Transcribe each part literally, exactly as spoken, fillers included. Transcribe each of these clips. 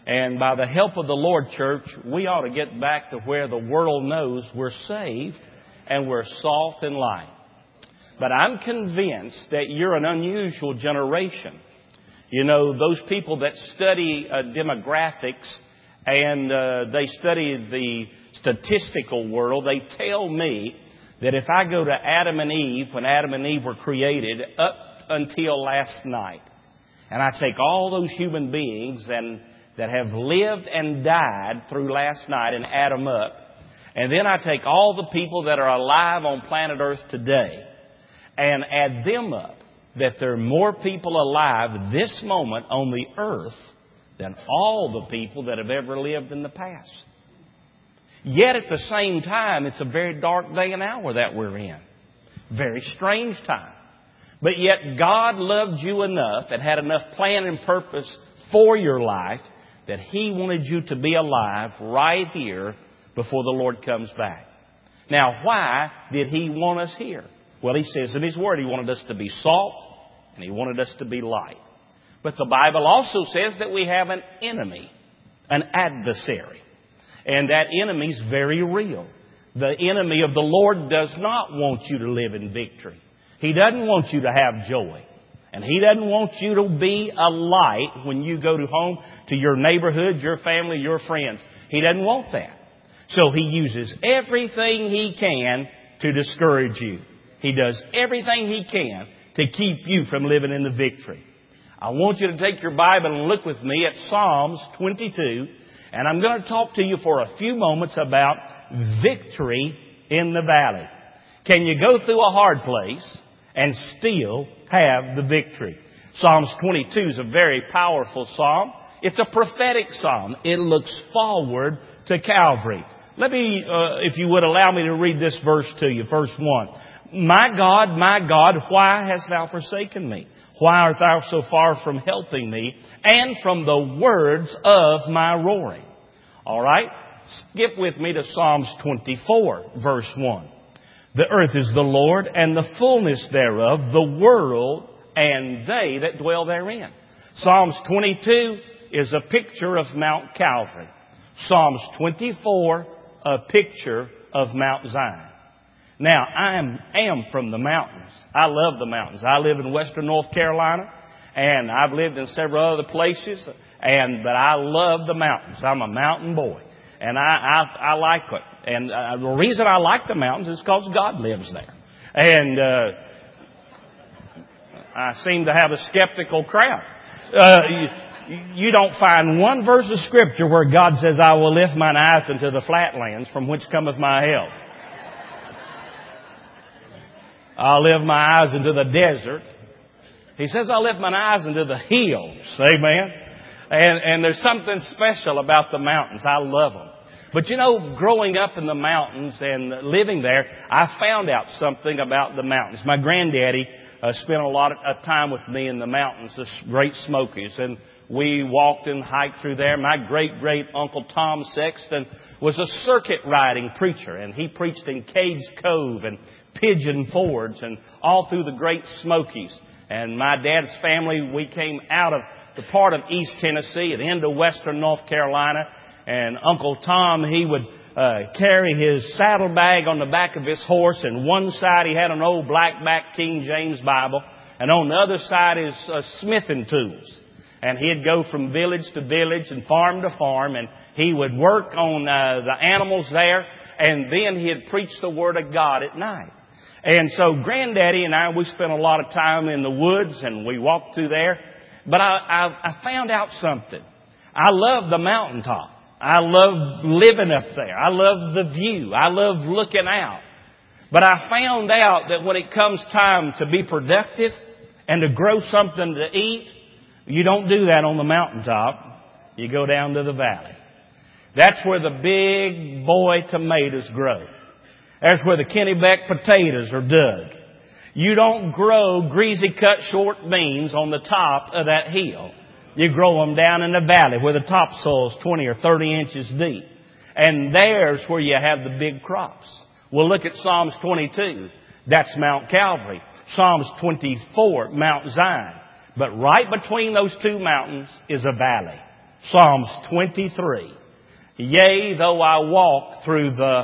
And by the help of the Lord, church, we ought to get back to where the world knows we're saved and we're salt and light. But I'm convinced that you're an unusual generation. You know, those people that study uh, demographics and uh, they study the statistical world, they tell me that if I go to Adam and Eve, when Adam and Eve were created, up until last night, and I take all those human beings and that have lived and died through last night and add them up. And then I take all the people that are alive on planet Earth today and add them up, that there are more people alive this moment on the earth than all the people that have ever lived in the past. Yet at the same time, it's a very dark day and hour that we're in. Very strange time. But yet God loved you enough and had enough plan and purpose for your life that He wanted you to be alive right here before the Lord comes back. Now, why did He want us here? Well, He says in His Word He wanted us to be salt and He wanted us to be light. But the Bible also says that we have an enemy, an adversary. And that enemy is very real. The enemy of the Lord does not want you to live in victory. He doesn't want you to have joy. And He doesn't want you to be a light when you go to home to your neighborhood, your family, your friends. He doesn't want that. So He uses everything He can to discourage you. He does everything He can to keep you from living in the victory. I want you to take your Bible and look with me at Psalms twenty-two. And I'm going to talk to you for a few moments about victory in the valley. Can you go through a hard place and still have the victory? Psalms twenty-two is a very powerful psalm. It's a prophetic psalm. It looks forward to Calvary. Let me, uh, if you would allow me to read this verse to you. Verse one. My God, my God, why hast thou forsaken me? Why art thou so far from helping me and from the words of my roaring? All right. Skip with me to Psalms twenty-four, verse one. The earth is the Lord and the fullness thereof, the world and they that dwell therein. Psalms twenty-two is a picture of Mount Calvary. Psalms twenty-four, a picture of Mount Zion. Now, I am, am from the mountains. I love the mountains. I live in western North Carolina, and I've lived in several other places, and but I love the mountains. I'm a mountain boy, and I, I, I like it. And uh, the reason I like the mountains is because God lives there. And uh, I seem to have a skeptical crowd. Uh, you, you don't find one verse of Scripture where God says, I will lift mine eyes unto the flatlands from which cometh my help. I'll lift my eyes into the desert. He says, I'll lift my eyes into the hills. Amen. And, and there's something special about the mountains. I love them. But you know, growing up in the mountains and living there, I found out something about the mountains. My granddaddy uh, spent a lot of time with me in the mountains, the Great Smokies, and we walked and hiked through there. My great-great-uncle Tom Sexton was a circuit riding preacher, and he preached in Cades Cove and Pigeon Forge and all through the Great Smokies. And my dad's family, we came out of the part of East Tennessee and into western North Carolina. And Uncle Tom, he would uh, carry his saddlebag on the back of his horse. And one side he had an old blackback King James Bible. And on the other side is uh, smithing tools. And he'd go from village to village and farm to farm. And he would work on uh, the animals there. And then he'd preach the Word of God at night. And so Granddaddy and I, we spent a lot of time in the woods and we walked through there. But I, I, I found out something. I love the mountaintop. I love living up there. I love the view. I love looking out. But I found out that when it comes time to be productive and to grow something to eat, you don't do that on the mountaintop. You go down to the valley. That's where the big boy tomatoes grow. That's where the Kennebec potatoes are dug. You don't grow greasy cut short beans on the top of that hill. You grow them down in the valley where the topsoil is twenty or thirty inches deep. And there's where you have the big crops. Well, look at Psalms twenty-two. That's Mount Calvary. Psalms twenty-four, Mount Zion. But right between those two mountains is a valley. Psalms twenty-three. Yea, though I walk through the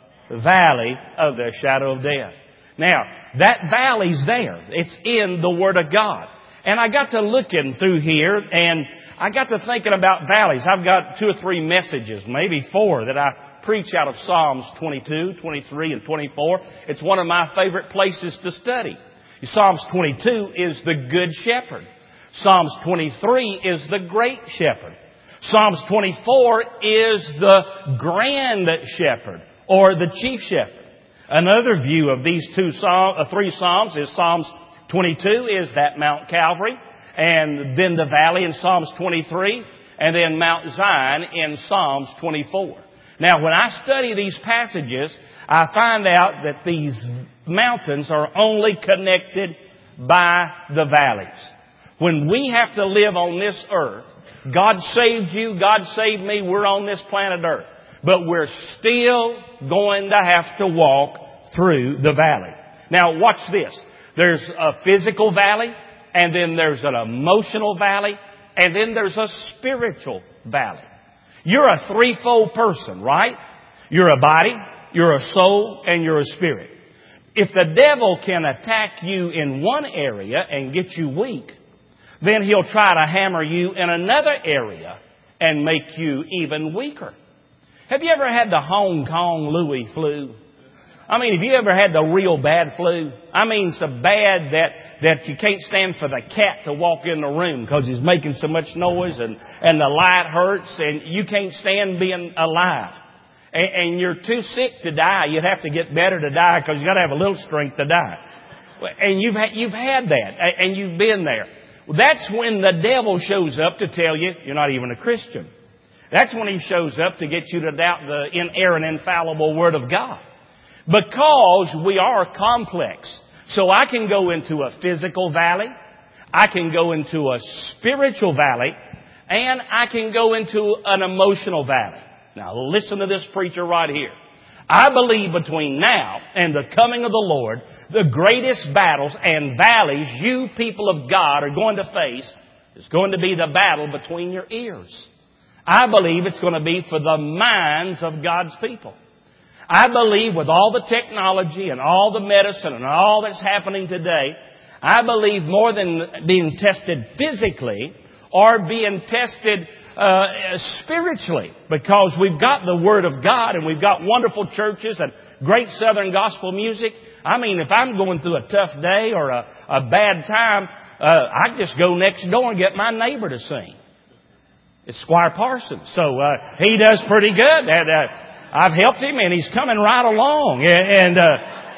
valley of the shadow of death. Now, that valley's there. It's in the Word of God. And I got to looking through here, and I got to thinking about valleys. I've got two or three messages, maybe four, that I preach out of Psalms twenty-two, twenty-three, and twenty-four. It's one of my favorite places to study. Psalms twenty-two is the Good Shepherd. Psalms twenty-three is the Great Shepherd. Psalms twenty-four is the Grand Shepherd, or the Chief Shepherd. Another view of these two psalm, uh, three Psalms is Psalms twenty-two is that Mount Calvary, and then the valley in Psalms twenty-three, and then Mount Zion in Psalms twenty-four. Now, when I study these passages, I find out that these mountains are only connected by the valleys. When we have to live on this earth, God saved you, God saved me, we're on this planet Earth. But we're still going to have to walk through the valley. Now watch this. There's a physical valley, and then there's an emotional valley, and then there's a spiritual valley. You're a threefold person, right? You're a body, you're a soul, and you're a spirit. If the devil can attack you in one area and get you weak, then he'll try to hammer you in another area and make you even weaker. Have you ever had the Hong Kong Louis flu? I mean, have you ever had the real bad flu? I mean, so bad that, that you can't stand for the cat to walk in the room because he's making so much noise and, and the light hurts and you can't stand being alive. And, and you're too sick to die. You'd have to get better to die because you got to have a little strength to die. And you've had, you've had that and you've been there. Well, that's when the devil shows up to tell you you're not even a Christian. That's when he shows up to get you to doubt the inerrant, infallible Word of God. Because we are complex. So I can go into a physical valley, I can go into a spiritual valley, and I can go into an emotional valley. Now listen to this preacher right here. I believe between now and the coming of the Lord, the greatest battles and valleys you people of God are going to face is going to be the battle between your ears. I believe it's going to be for the minds of God's people. I believe with all the technology and all the medicine and all that's happening today, I believe more than being tested physically or being tested uh, spiritually, because we've got the Word of God and we've got wonderful churches and great Southern gospel music. I mean, if I'm going through a tough day or a, a bad time, uh, I just go next door and get my neighbor to sing. It's Squire Parsons. So uh, he does pretty good. And, uh, I've helped him, and he's coming right along. And, uh,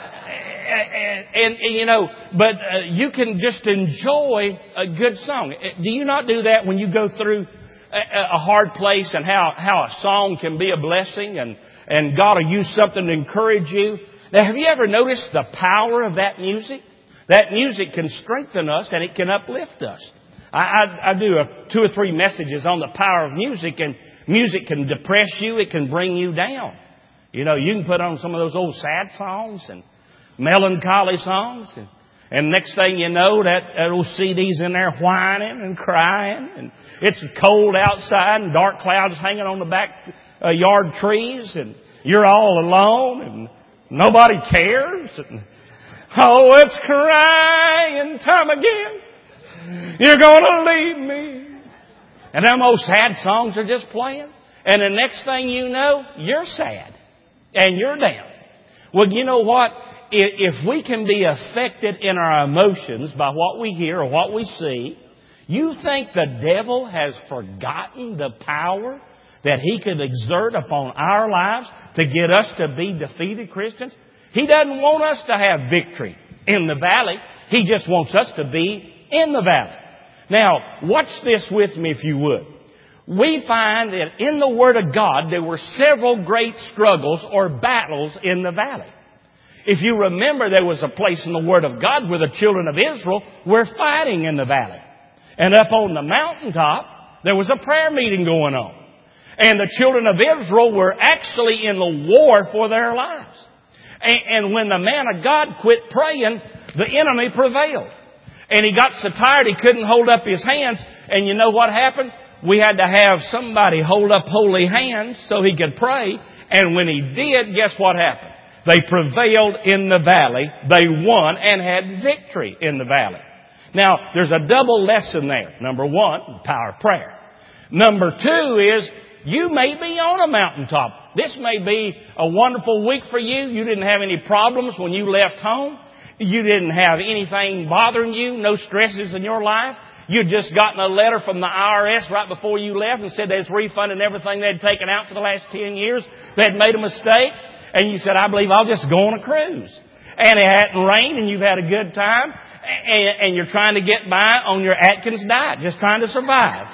and, and, and you know, but uh, you can just enjoy a good song. Do you not do that when you go through a, a hard place, and how, how a song can be a blessing, and, and God will use something to encourage you? Now, have you ever noticed the power of that music? That music can strengthen us, and it can uplift us. I, I, I do a, two or three messages on the power of music, and music can depress you. It can bring you down. You know, you can put on some of those old sad songs and melancholy songs. And, and next thing you know, that, that old C D's in there whining and crying. And it's cold outside and dark clouds hanging on the back uh, yard trees. And you're all alone and nobody cares. And, oh, it's crying time again. You're going to leave me. And them old sad songs are just playing. And the next thing you know, you're sad. And you're down. Well, you know what? If we can be affected in our emotions by what we hear or what we see, you think the devil has forgotten the power that he could exert upon our lives to get us to be defeated Christians? He doesn't want us to have victory in the valley. He just wants us to be in the valley. Now, watch this with me if you would. We find that in the Word of God there were several great struggles or battles in the valley. If you remember, there was a place in the Word of God where the children of Israel were fighting in the valley. And up on the mountaintop, there was a prayer meeting going on. And the children of Israel were actually in the war for their lives. And, and when the man of God quit praying, the enemy prevailed. And he got so tired he couldn't hold up his hands. And you know what happened? we had to have somebody hold up holy hands so he could pray. And when he did, guess what happened? They prevailed in the valley. They won and had victory in the valley. Now, there's a double lesson there. Number one, the power of prayer. Number two is, you may be on a mountaintop. This may be a wonderful week for you. You didn't have any problems when you left home. You didn't have anything bothering you, no stresses in your life. You'd just gotten a letter from the I R S right before you left and said they was refunding everything they'd taken out for the last ten years. They'd made a mistake. And you said, I believe I'll just go on a cruise. And it hadn't rained and you've had a good time. And, and you're trying to get by on your Atkins diet, just trying to survive.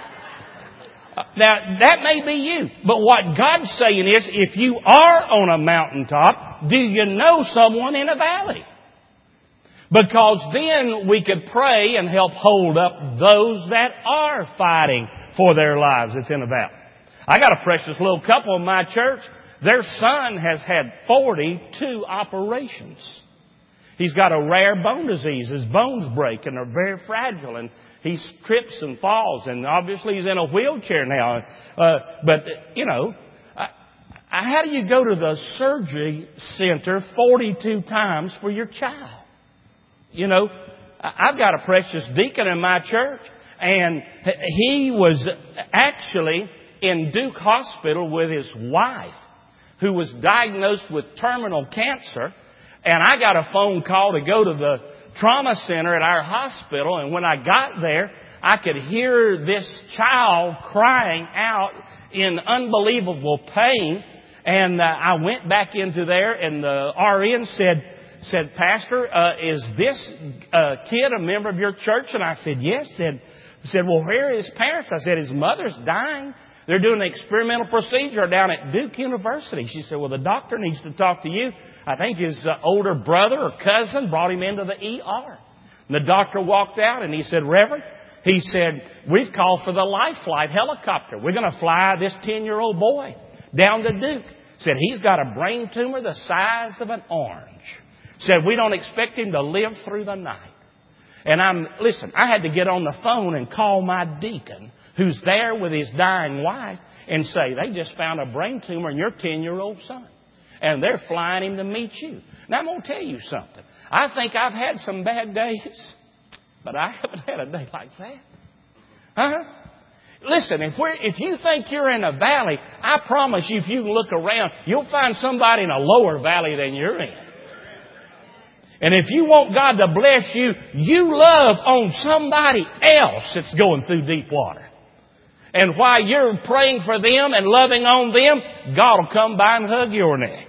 Now, that may be you. But what God's saying is, if you are on a mountaintop, do you know someone in a valley? Because then we could pray and help hold up those that are fighting for their lives that's in a valley. I got a precious little couple in my church. Their son has had forty-two operations. He's got a rare bone disease. His bones break and are very fragile, and he trips and falls, and obviously he's in a wheelchair now. Uh, but, you know, I, I, how do you go to the surgery center forty-two times for your child? You know, I've got a precious deacon in my church, and he was actually in Duke Hospital with his wife, who was diagnosed with terminal cancer. And I got a phone call to go to the trauma center at our hospital. And when I got there, I could hear this child crying out in unbelievable pain. And uh, I went back into there, and the R N said, said, Pastor, uh, is this uh, kid a member of your church? And I said, yes. Said, said, well, where are his parents? I said, his mother's dying. They're doing an experimental procedure down at Duke University. She said, well, the doctor needs to talk to you. I think his uh, older brother or cousin brought him into the E R. And the doctor walked out and he said, Reverend, he said, we've called for the Life Flight helicopter. We're going to fly this ten-year-old boy down to Duke. Said, he's got a brain tumor the size of an orange. Said, we don't expect him to live through the night. And I'm, listen, I had to get on the phone and call my deacon, who's there with his dying wife, and say, they just found a brain tumor in your ten-year-old son. And they're flying him to meet you. Now, I'm going to tell you something. I think I've had some bad days, but I haven't had a day like that. Huh? Listen, if we're, if you think you're in a valley, I promise you, if you look around, you'll find somebody in a lower valley than you're in. And if you want God to bless you, you love on somebody else that's going through deep water. And while you're praying for them and loving on them, God will come by and hug your neck.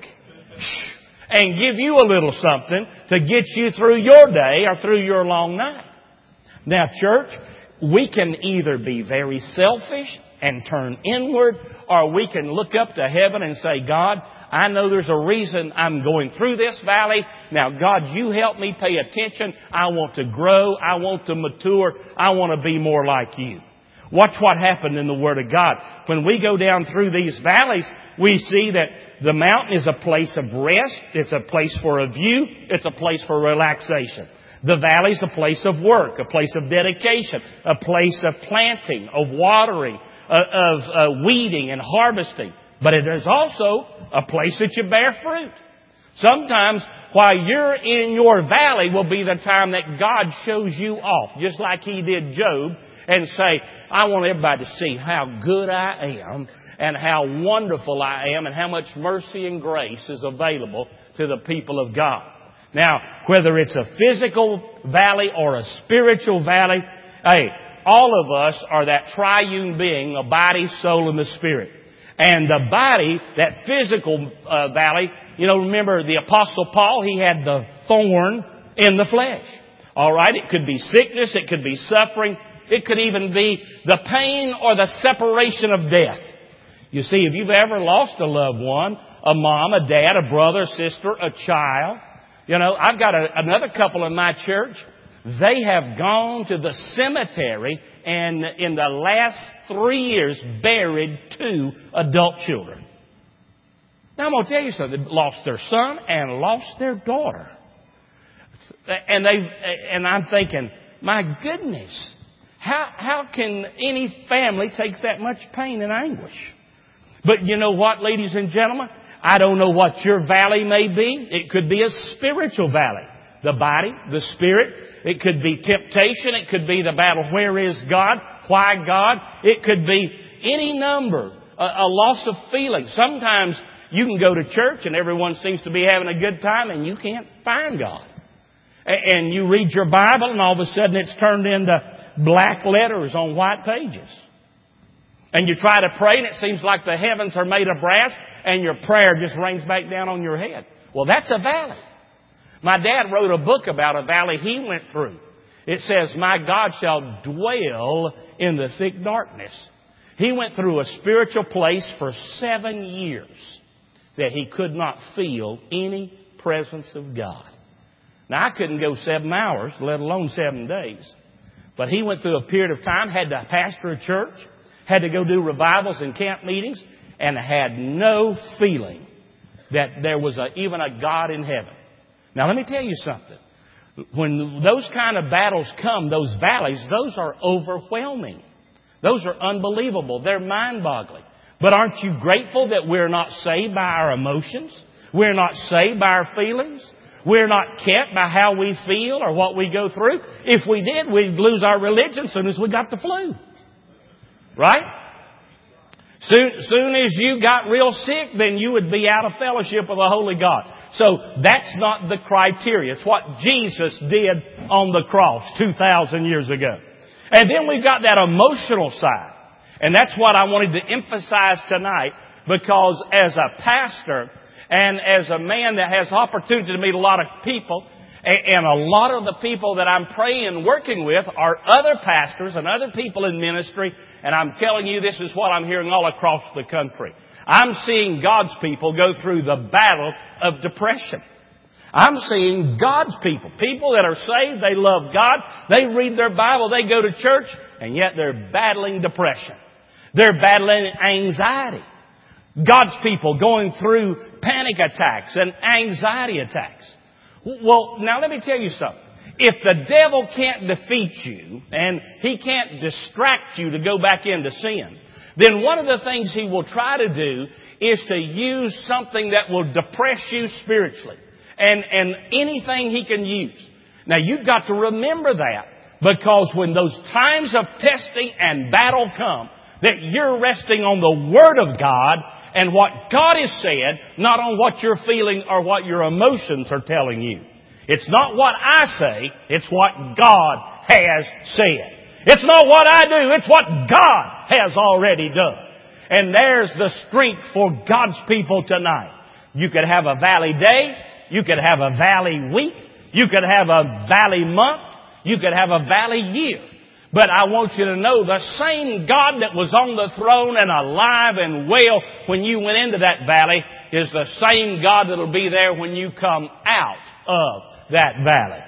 And give you a little something to get you through your day or through your long night. Now, church, we can either be very selfish and turn inward, or we can look up to heaven and say, God, I know there's a reason I'm going through this valley. Now, God, you help me pay attention. I want to grow. I want to mature. I want to be more like you. Watch what happened in the Word of God. When we go down through these valleys, we see that the mountain is a place of rest. It's a place for a view. It's a place for relaxation. The valley is a place of work, a place of dedication, a place of planting, of watering, uh, of uh, weeding and harvesting. But it is also a place that you bear fruit. Sometimes while you're in your valley will be the time that God shows you off, just like He did Job, and say, I want everybody to see how good I am and how wonderful I am and how much mercy and grace is available to the people of God. Now, whether it's a physical valley or a spiritual valley, hey, all of us are that triune being, a body, soul, and the spirit. And the body, that physical uh, valley, you know, remember the Apostle Paul, he had the thorn in the flesh. All right, it could be sickness, it could be suffering, it could even be the pain or the separation of death. You see, if you've ever lost a loved one, a mom, a dad, a brother, a sister, a child, you know, I've got a, another couple in my church. They have gone to the cemetery and in the last three years buried two adult children. Now I'm going to tell you something. They lost their son and lost their daughter. And they, and I'm thinking, my goodness, How, how can any family take that much pain and anguish? But you know what, ladies and gentlemen? I don't know what your valley may be. It could be a spiritual valley. The body, the spirit. It could be temptation. It could be the battle. Where is God? Why God? It could be any number. A, a loss of feeling. Sometimes you can go to church and everyone seems to be having a good time and you can't find God. And you read your Bible and all of a sudden it's turned into black letters on white pages. And you try to pray and it seems like the heavens are made of brass and your prayer just rains back down on your head. Well, that's a valley. My dad wrote a book about a valley he went through. It says, "My God shall dwell in the thick darkness." He went through a spiritual place for seven years that he could not feel any presence of God. Now, I couldn't go seven hours, let alone seven days. But he went through a period of time, had to pastor a church, had to go do revivals and camp meetings, and had no feeling that there was a, even a God in heaven. Now, let me tell you something. When those kind of battles come, those valleys, those are overwhelming. Those are unbelievable. They're mind-boggling. But aren't you grateful that we're not saved by our emotions? We're not saved by our feelings? We're not kept by how we feel or what we go through? If we did, we'd lose our religion as soon as we got the flu. Right? Soon, soon as you got real sick, then you would be out of fellowship with the Holy God. So that's not the criteria. It's what Jesus did on the cross two thousand years ago. And then we've got that emotional side. And that's what I wanted to emphasize tonight, because as a pastor and as a man that has opportunity to meet a lot of people, and a lot of the people that I'm praying and working with are other pastors and other people in ministry. And I'm telling you, this is what I'm hearing all across the country. I'm seeing God's people go through the battle of depression. I'm seeing God's people, people that are saved, they love God, they read their Bible, they go to church, and yet they're battling depression. They're battling anxiety. God's people going through panic attacks and anxiety attacks. Well, now let me tell you something. If the devil can't defeat you and he can't distract you to go back into sin, then one of the things he will try to do is to use something that will depress you spiritually. And, and anything he can use. Now you've got to remember that, because when those times of testing and battle come, that you're resting on the Word of God and what God has said, not on what you're feeling or what your emotions are telling you. It's not what I say, it's what God has said. It's not what I do, it's what God has already done. And there's the strength for God's people tonight. You could have a valley day, you could have a valley week, you could have a valley month, you could have a valley year. But I want you to know the same God that was on the throne and alive and well when you went into that valley is the same God that'll be there when you come out of that valley.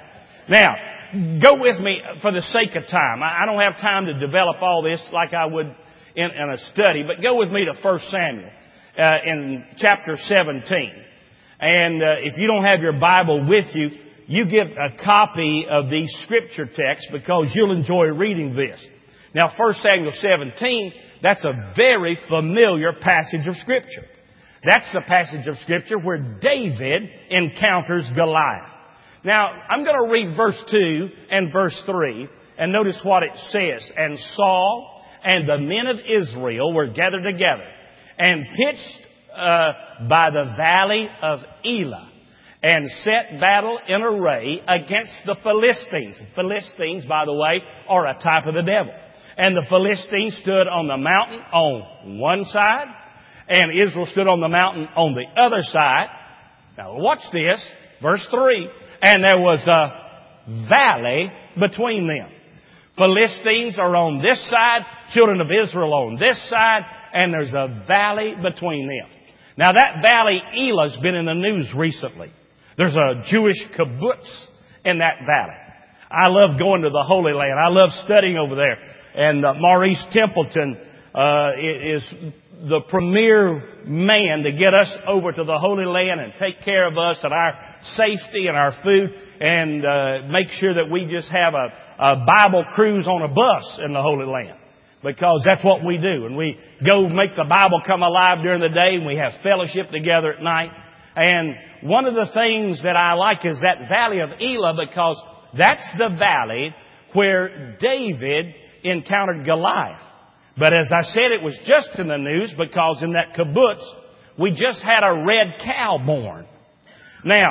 Now, go with me for the sake of time. I don't have time to develop all this like I would in, in a study, but go with me to First Samuel uh, in chapter seventeen. And uh, if you don't have your Bible with you, you get a copy of these scripture texts because you'll enjoy reading this. Now, First Samuel seventeen, that's a very familiar passage of Scripture. That's the passage of Scripture where David encounters Goliath. Now, I'm going to read verse two and verse three, and notice what it says. And Saul and the men of Israel were gathered together and pitched uh, by the valley of Elah, and set battle in array against the Philistines. Philistines, by the way, are a type of the devil. And the Philistines stood on the mountain on one side, and Israel stood on the mountain on the other side. Now watch this, verse three. And there was a valley between them. Philistines are on this side, children of Israel on this side, and there's a valley between them. Now that valley, Elah's been in the news recently. There's a Jewish kibbutz in that valley. I love going to the Holy Land. I love studying over there. And uh, Maurice Templeton, uh, uh, is the premier man to get us over to the Holy Land and take care of us and our safety and our food, and uh, make sure that we just have a, a Bible cruise on a bus in the Holy Land. Because that's what we do. And we go make the Bible come alive during the day, and we have fellowship together at night. And one of the things that I like is that valley of Elah, because that's the valley where David encountered Goliath. But as I said, it was just in the news because in that kibbutz, we just had a red cow born. Now,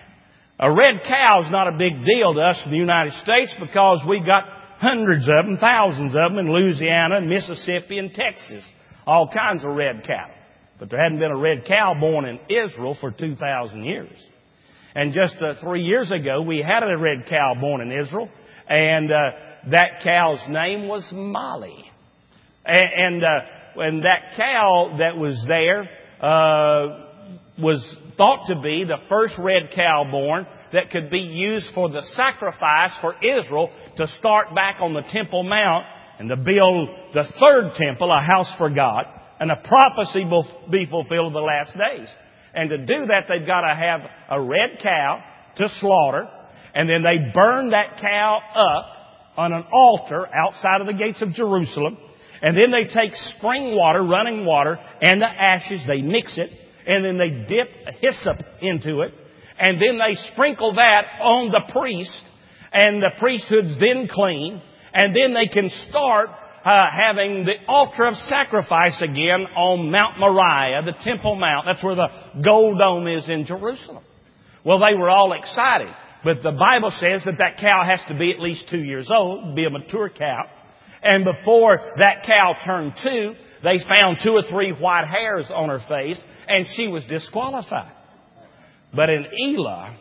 a red cow is not a big deal to us in the United States because we've got hundreds of them, thousands of them in Louisiana and Mississippi and Texas. All kinds of red cattle. But there hadn't been a red cow born in Israel for two thousand years. And just uh, three years ago, we had a red cow born in Israel. And uh, that cow's name was Molly. And, and, uh, and that cow that was there uh, was thought to be the first red cow born that could be used for the sacrifice for Israel to start back on the Temple Mount and to build the third temple, a house for God, and a prophecy will be fulfilled in the last days. And to do that, they've got to have a red cow to slaughter, and then they burn that cow up on an altar outside of the gates of Jerusalem, and then they take spring water, running water, and the ashes, they mix it, and then they dip hyssop into it, and then they sprinkle that on the priest, and the priesthood's then clean, and then they can start uh, having the altar of sacrifice again on Mount Moriah, the Temple Mount. That's where the gold dome is in Jerusalem. Well, they were all excited, but the Bible says that that cow has to be at least two years old, be a mature cow, and before that cow turned two, they found two or three white hairs on her face, and she was disqualified. But in Elah,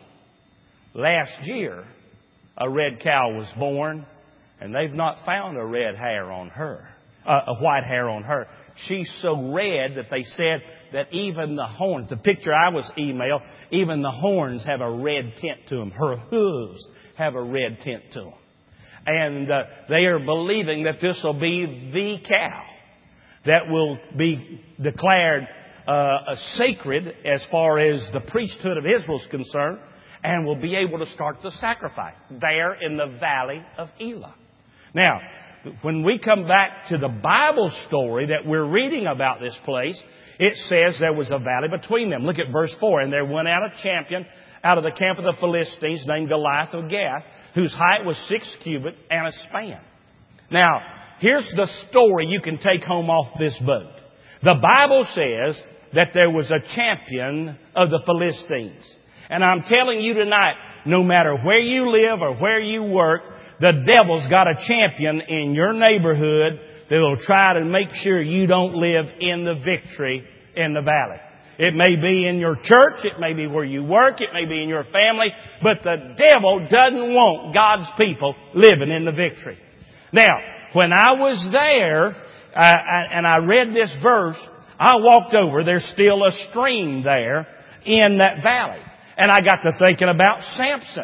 last year, a red cow was born, and they've not found a red hair on her, uh, a white hair on her. She's so red that they said that even the horns, the picture I was emailed, even the horns have a red tint to them. Her hooves have a red tint to them. And uh, they are believing that this will be the cow that will be declared uh, sacred as far as the priesthood of Israel is concerned, and will be able to start the sacrifice there in the valley of Elah. Now, when we come back to the Bible story that we're reading about this place, it says there was a valley between them. Look at verse four. And there went out a champion out of the camp of the Philistines named Goliath of Gath, whose height was six cubits and a span. Now, here's the story you can take home off this boat. The Bible says that there was a champion of the Philistines. And I'm telling you tonight, no matter where you live or where you work, the devil's got a champion in your neighborhood that will try to make sure you don't live in the victory in the valley. It may be in your church, it may be where you work, it may be in your family, but the devil doesn't want God's people living in the victory. Now, when I was there, uh, and I read this verse, I walked over. There's still a stream there in that valley. And I got to thinking about Samson.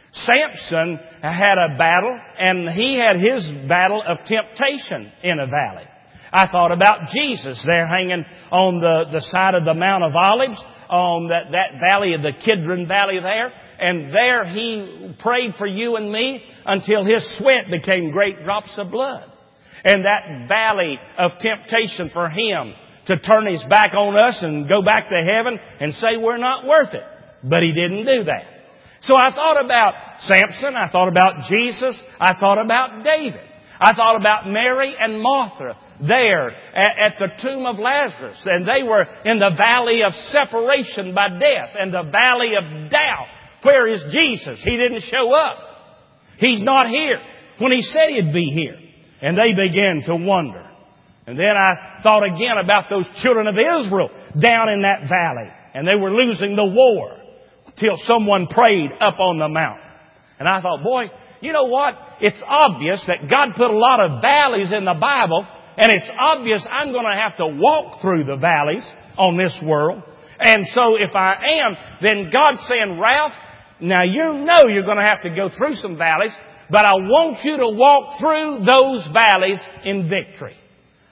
Samson had a battle, and he had his battle of temptation in a valley. I thought about Jesus there hanging on the, the side of the Mount of Olives, on that, that valley of the Kidron Valley there. And there he prayed for you and me until his sweat became great drops of blood. And that valley of temptation for him to turn his back on us and go back to heaven and say we're not worth it. But he didn't do that. So I thought about Samson. I thought about Jesus. I thought about David. I thought about Mary and Martha there at, at the tomb of Lazarus. And they were in the valley of separation by death and the valley of doubt. Where is Jesus? He didn't show up. He's not here when he said he'd be here. And they began to wonder. And then I thought again about those children of Israel down in that valley. And they were losing the war till someone prayed up on the mountain. And I thought, boy, you know what? It's obvious that God put a lot of valleys in the Bible. And it's obvious I'm going to have to walk through the valleys on this world. And so if I am, then God's saying, Ralph, now you know you're going to have to go through some valleys, but I want you to walk through those valleys in victory.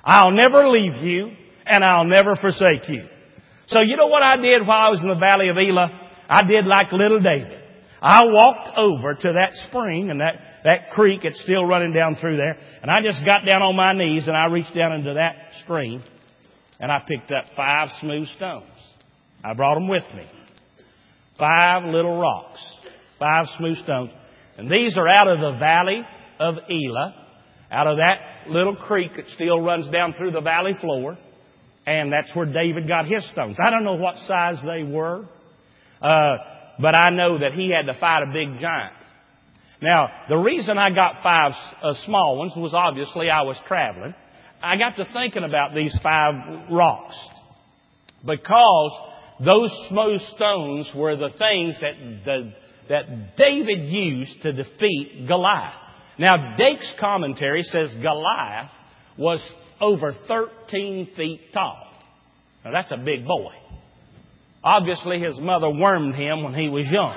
I'll never leave you, and I'll never forsake you. So you know what I did while I was in the valley of Elah? I did like little David. I walked over to that spring and that, that creek. It's still running down through there. And I just got down on my knees and I reached down into that stream and I picked up five smooth stones. I brought them with me. Five little rocks. Five smooth stones. And these are out of the valley of Elah, out of that little creek that still runs down through the valley floor. And that's where David got his stones. I don't know what size they were, uh, but I know that he had to fight a big giant. Now, the reason I got five uh, small ones was obviously I was traveling. I got to thinking about these five rocks because those smooth stones were the things that the, that David used to defeat Goliath. Now, Dake's commentary says Goliath was over thirteen feet tall. Now, that's a big boy. Obviously, his mother wormed him when he was young.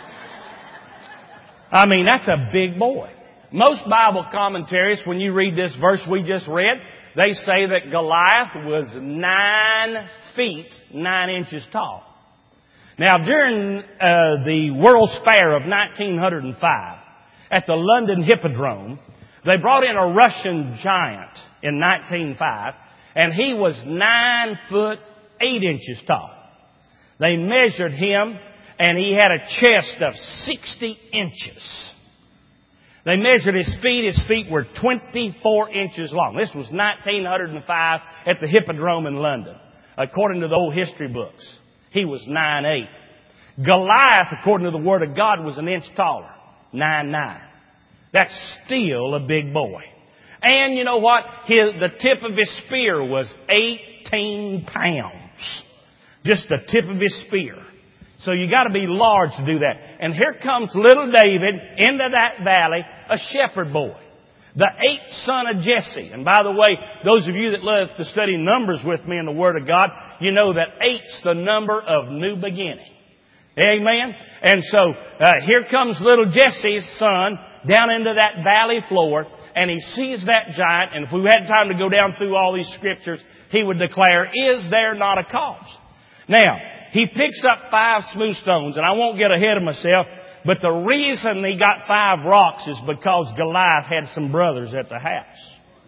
I mean, that's a big boy. Most Bible commentaries, when you read this verse we just read, they say that Goliath was nine feet, nine inches tall. Now, during uh, the World's Fair of nineteen oh five, at the London Hippodrome, they brought in a Russian giant in nineteen oh five, and he was nine foot, eight inches tall. They measured him, and he had a chest of sixty inches. They measured his feet. His feet were twenty-four inches long. This was nineteen oh five at the Hippodrome in London. According to the old history books, he was nine eight. Goliath, according to the Word of God, was an inch taller, nine nine. That's still a big boy. And you know what? His, the tip of his spear was eighteen pounds. Just the tip of his spear. So you got to be large to do that. And here comes little David into that valley, a shepherd boy. The eighth son of Jesse. And by the way, those of you that love to study numbers with me in the Word of God, you know that eight's the number of new beginning. Amen? And so uh, here comes little Jesse's son down into that valley floor. And he sees that giant. And if we had time to go down through all these scriptures, he would declare, is there not a cause? Now, he picks up five smooth stones, and I won't get ahead of myself, but the reason he got five rocks is because Goliath had some brothers at the house.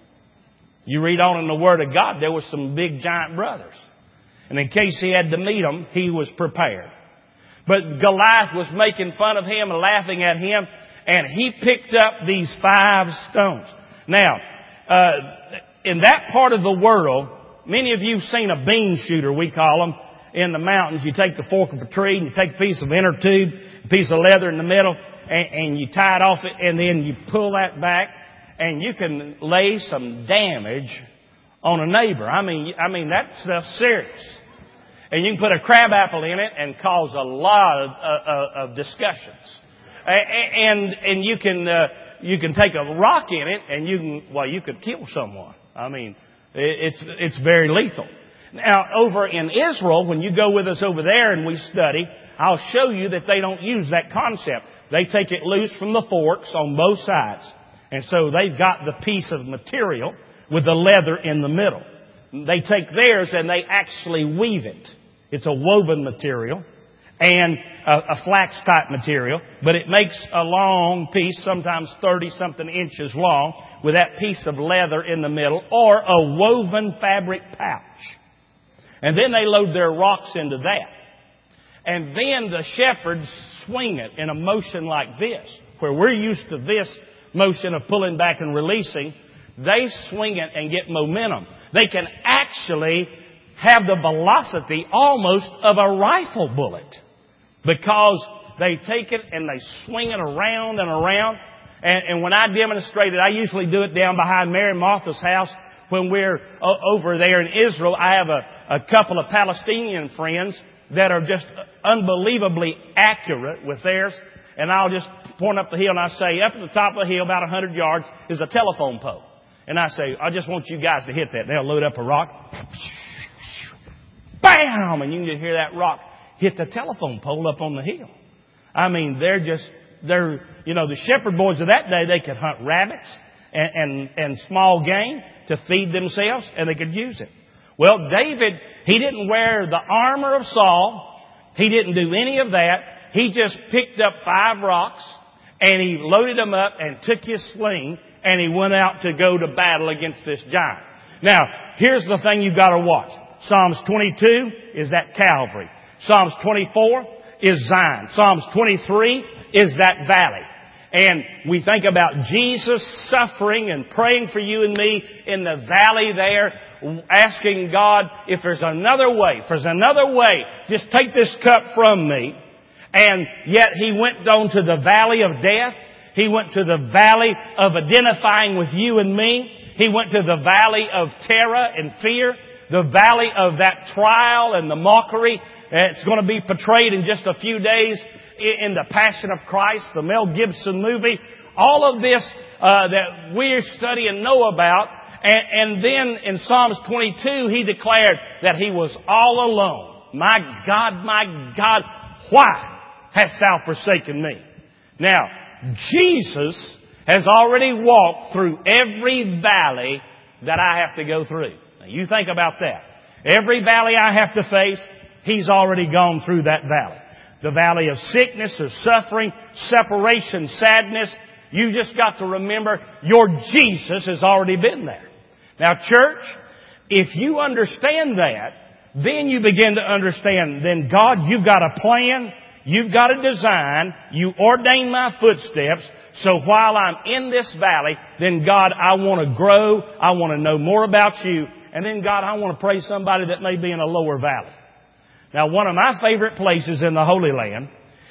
You read on in the Word of God, there were some big giant brothers. And in case he had to meet them, he was prepared. But Goliath was making fun of him and laughing at him, and he picked up these five stones. Now, uh, in that part of the world, many of you have seen a bean shooter, we call them. In the mountains, you take the fork of a tree and you take a piece of inner tube, a piece of leather in the middle, and, and you tie it off it, and then you pull that back, and you can lay some damage on a neighbor. I mean, I mean that stuff's serious. And you can put a crab apple in it and cause a lot of, uh, of discussions. And and you can uh, you can take a rock in it, and you can well you could kill someone. I mean, it's it's very lethal. Now, over in Israel, when you go with us over there and we study, I'll show you that they don't use that concept. They take it loose from the forks on both sides. And so they've got the piece of material with the leather in the middle. They take theirs and they actually weave it. It's a woven material and a, a flax type material, but it makes a long piece, sometimes thirty-something inches long, with that piece of leather in the middle, or a woven fabric pouch. And then they load their rocks into that. And then the shepherds swing it in a motion like this, where we're used to this motion of pulling back and releasing. They swing it and get momentum. They can actually have the velocity almost of a rifle bullet because they take it and they swing it around and around. And, and when I demonstrate it, I usually do it down behind Mary Martha's house. When we're over there in Israel, I have a, a couple of Palestinian friends that are just unbelievably accurate with theirs. And I'll just point up the hill and I say, up at the top of the hill, about a hundred yards, is a telephone pole. And I say, I just want you guys to hit that. They'll load up a rock. Bam! And you can just hear that rock hit the telephone pole up on the hill. I mean, they're just, they're, you know, the shepherd boys of that day, they could hunt rabbits and, and, and small game to feed themselves, and they could use it. Well, David, he didn't wear the armor of Saul. He didn't do any of that. He just picked up five rocks, and he loaded them up and took his sling, and he went out to go to battle against this giant. Now, here's the thing you've got to watch. Psalms twenty-two is that Calvary. Psalms twenty-four is Zion. Psalms twenty-three is that valley. And we think about Jesus suffering and praying for you and me in the valley there, asking God if there's another way, if there's another way, just take this cup from me. And yet He went on to the valley of death. He went to the valley of identifying with you and me. He went to the valley of terror and fear. The valley of that trial and the mockery. It's going to be portrayed in just a few days in The Passion of Christ, the Mel Gibson movie. All of this uh, that we study and know about. And, and then in Psalms twenty-two, he declared that he was all alone. My God, my God, why hast thou forsaken me? Now, Jesus has already walked through every valley that I have to go through. Now, you think about that. Every valley I have to face, He's already gone through that valley. The valley of sickness, of suffering, separation, sadness. You just got to remember your Jesus has already been there. Now, church, if you understand that, then you begin to understand, then God, you've got a plan. You've got a design. You ordain my footsteps. So while I'm in this valley, then God, I want to grow. I want to know more about you. And then God, I want to pray somebody that may be in a lower valley. Now, one of my favorite places in the Holy Land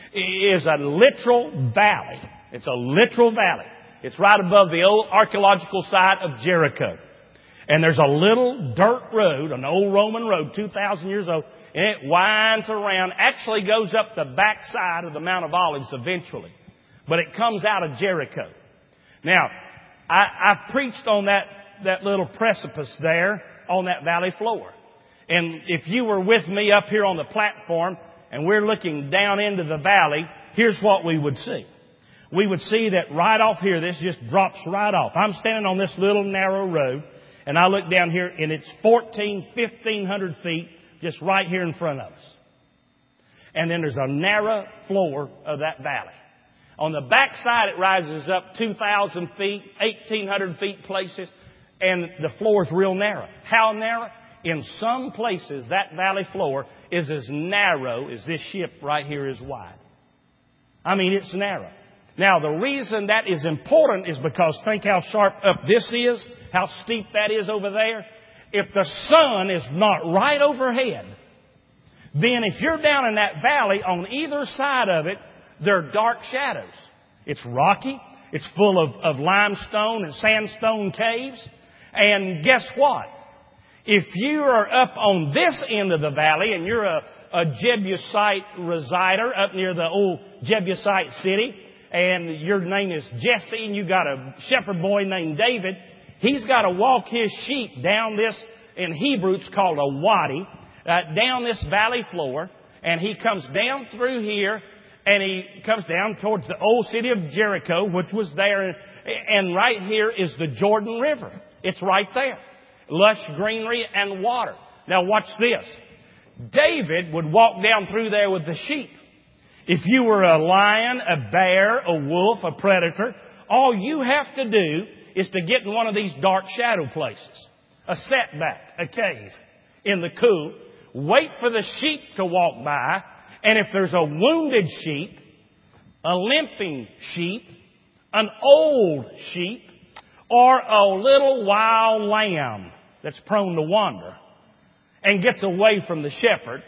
is a literal valley. It's a literal valley. It's right above the old archaeological site of Jericho. And there's a little dirt road, an old Roman road, two thousand years old, and it winds around, actually goes up the backside of the Mount of Olives eventually. But it comes out of Jericho. Now, I, I preached on that, that little precipice there on that valley floor. And if you were with me up here on the platform and we're looking down into the valley, here's what we would see. We would see that right off here, this just drops right off. I'm standing on this little narrow road and I look down here and it's fourteen, fifteen hundred feet just right here in front of us. And then there's a narrow floor of that valley. On the back side, it rises up two thousand feet, eighteen hundred feet places, and the floor is real narrow. How narrow? In some places, that valley floor is as narrow as this ship right here is wide. I mean, it's narrow. Now, the reason that is important is because think how sharp up this is, how steep that is over there. If the sun is not right overhead, then if you're down in that valley, on either side of it, there are dark shadows. It's rocky. It's full of, of limestone and sandstone caves. And guess what? If you are up on this end of the valley and you're a, a Jebusite resider up near the old Jebusite city and your name is Jesse and you got a shepherd boy named David, he's got to walk his sheep down this, in Hebrew it's called a wadi, uh, down this valley floor, and he comes down through here and he comes down towards the old city of Jericho, which was there, and right here is the Jordan River. It's right there. Lush greenery and water. Now watch this. David would walk down through there with the sheep. If you were a lion, a bear, a wolf, a predator, all you have to do is to get in one of these dark shadow places. A setback, a cave, in the cool. Wait for the sheep to walk by. And if there's a wounded sheep, a limping sheep, an old sheep, or a little wild lamb that's prone to wander and gets away from the shepherd,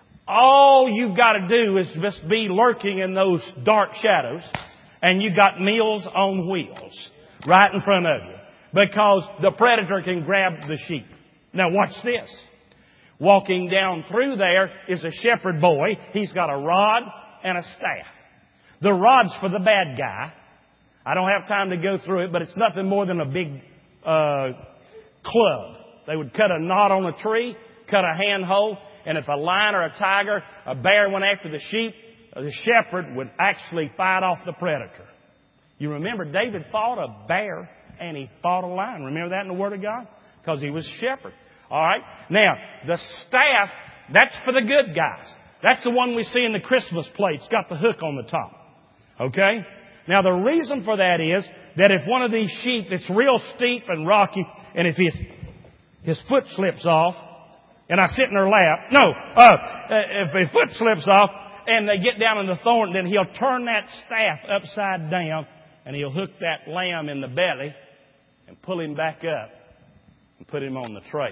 all you've got to do is just be lurking in those dark shadows, and you got meals on wheels right in front of you because the predator can grab the sheep. Now watch this. Walking down through there is a shepherd boy. He's got a rod and a staff. The rod's for the bad guy. I don't have time to go through it, but it's nothing more than a big uh club. They would cut a knot on a tree, cut a handhold, and if a lion or a tiger, a bear went after the sheep, the shepherd would actually fight off the predator. You remember David fought a bear and he fought a lion. Remember that in the Word of God? because he was a shepherd. All right. Now, the staff, that's for the good guys. That's the one we see in the Christmas plate. It's got the hook on the top. Okay? Now, the reason for that is that if one of these sheep that's real steep and rocky, and if his, his foot slips off, and I sit in her lap, no, uh, if his foot slips off, and they get down in the thorn, then he'll turn that staff upside down, and he'll hook that lamb in the belly, and pull him back up, and put him on the trail.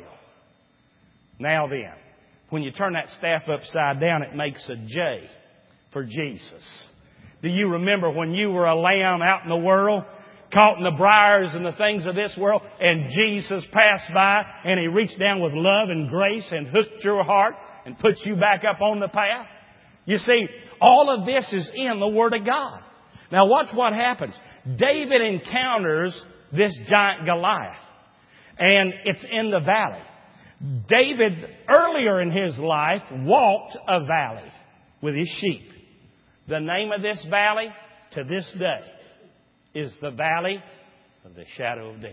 Now then, when you turn that staff upside down, it makes a J for Jesus. Do you remember when you were a lamb out in the world, caught in the briars and the things of this world, and Jesus passed by and He reached down with love and grace and hooked your heart and put you back up on the path? You see, all of this is in the Word of God. Now watch what happens. David encounters this giant Goliath, and it's in the valley. David, earlier in his life, walked a valley with his sheep. The name of this valley, to this day, is the valley of the shadow of death.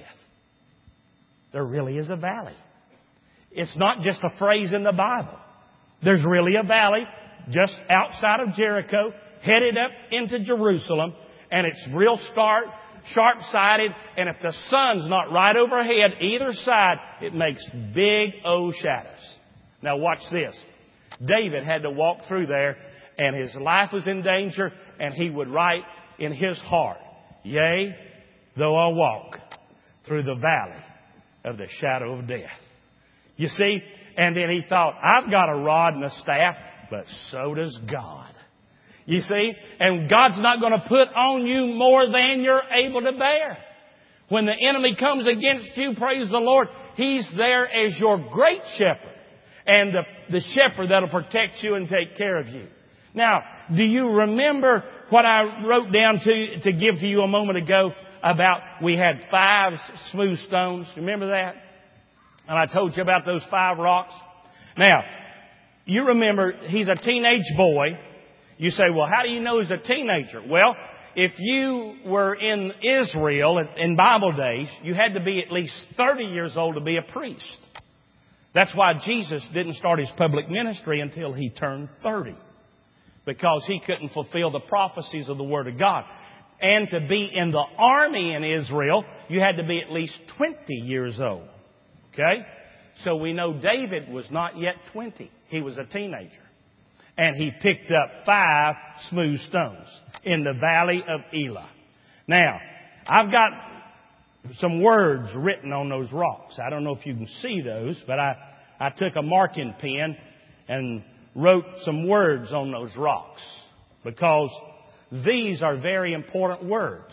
There really is a valley. It's not just a phrase in the Bible. There's really a valley just outside of Jericho, headed up into Jerusalem, and it's real sharp, sharp-sided, and if the sun's not right overhead, either side, it makes big old shadows. Now watch this. David had to walk through there, and his life was in danger, and he would write in his heart, "Yea, though I walk through the valley of the shadow of death." You see, and then he thought, I've got a rod and a staff, but so does God. You see, and God's not going to put on you more than you're able to bear. When the enemy comes against you, praise the Lord, He's there as your great shepherd and the, the shepherd that'll protect you and take care of you. Now, do you remember what I wrote down to, to give to you a moment ago about we had five smooth stones? Remember that? And I told you about those five rocks. Now, you remember he's a teenage boy. You say, well, how do you know he's a teenager? Well, if you were in Israel in Bible days, you had to be at least thirty years old to be a priest. That's why Jesus didn't start His public ministry until He turned thirty. Because He couldn't fulfill the prophecies of the Word of God. And to be in the army in Israel, you had to be at least twenty years old. Okay? So we know David was not yet twenty. He was a teenager. And he picked up five smooth stones in the valley of Elah. Now, I've got some words written on those rocks. I don't know if you can see those, but I, I took a marking pen and wrote some words on those rocks. Because these are very important words.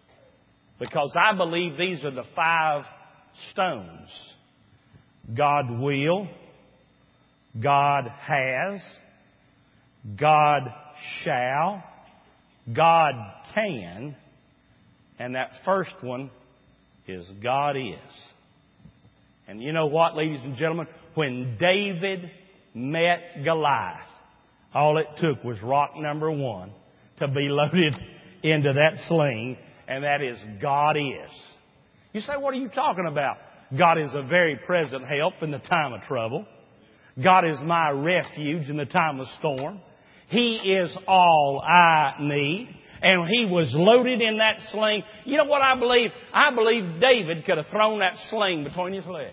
Because I believe these are the five stones. God will, God has, God shall, God can, and that first one is God is. And you know what, ladies and gentlemen? When David met Goliath, all it took was rock number one to be loaded into that sling, and that is God is. You say, what are you talking about? God is a very present help in the time of trouble. God is my refuge in the time of storm. He is all I need. And He was loaded in that sling. You know what I believe? I believe David could have thrown that sling between his legs.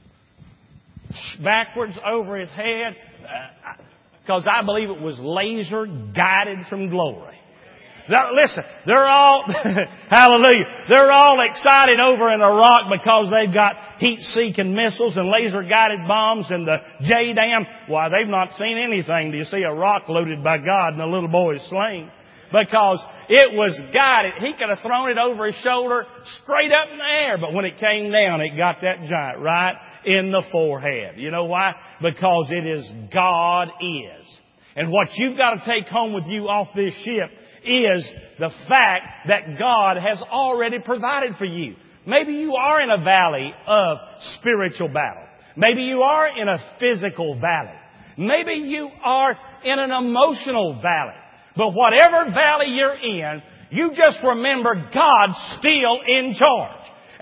Backwards over his head. Because I believe it was laser guided from glory. Now, listen, they're all, hallelujah, they're all excited over in Iraq because they've got heat-seeking missiles and laser-guided bombs and the J-Dam. Why, they've not seen anything. Do you see a rock loaded by God in a little boy's sling? Because it was guided. He could have thrown it over his shoulder straight up in the air, but when it came down, it got that giant right in the forehead. You know why? Because it is God is. And what you've got to take home with you off this ship is the fact that God has already provided for you. Maybe you are in a valley of spiritual battle. Maybe you are in a physical valley. Maybe you are in an emotional valley. But whatever valley you're in, you just remember God's still in charge.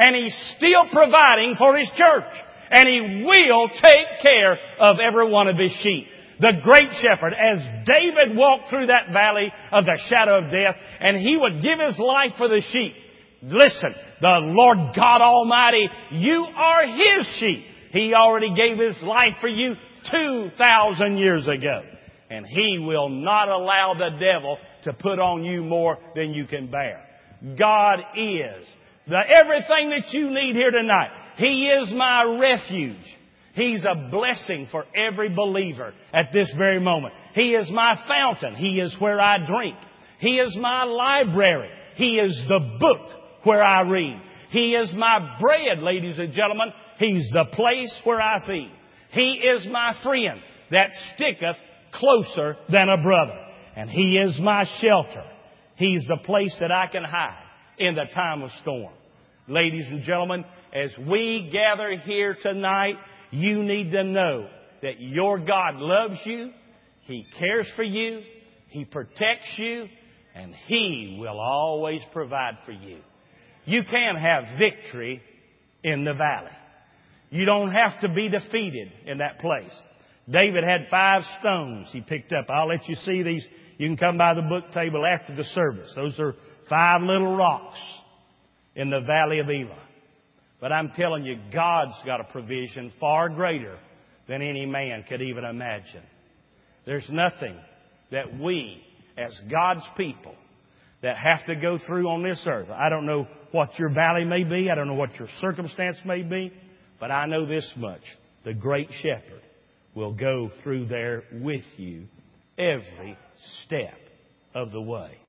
And He's still providing for His church. And He will take care of every one of His sheep. The great shepherd, as David walked through that valley of the shadow of death, and he would give his life for the sheep. Listen, the Lord God Almighty, you are His sheep. He already gave His life for you two thousand years ago. And He will not allow the devil to put on you more than you can bear. God is the everything that you need here tonight. He is my refuge. He's a blessing for every believer at this very moment. He is my fountain. He is where I drink. He is my library. He is the book where I read. He is my bread, ladies and gentlemen. He's the place where I feed. He is my friend that sticketh closer than a brother. And He is my shelter. He's the place that I can hide in the time of storm. Ladies and gentlemen, as we gather here tonight, you need to know that your God loves you. He cares for you. He protects you. And He will always provide for you. You can have victory in the valley. You don't have to be defeated in that place. David had five stones he picked up. I'll let you see these. You can come by the book table after the service. Those are five little rocks in the valley of Elah. But I'm telling you, God's got a provision far greater than any man could even imagine. There's nothing that we, as God's people, that have to go through on this earth. I don't know what your valley may be. I don't know what your circumstance may be. But I know this much. The great shepherd will go through there with you every step of the way.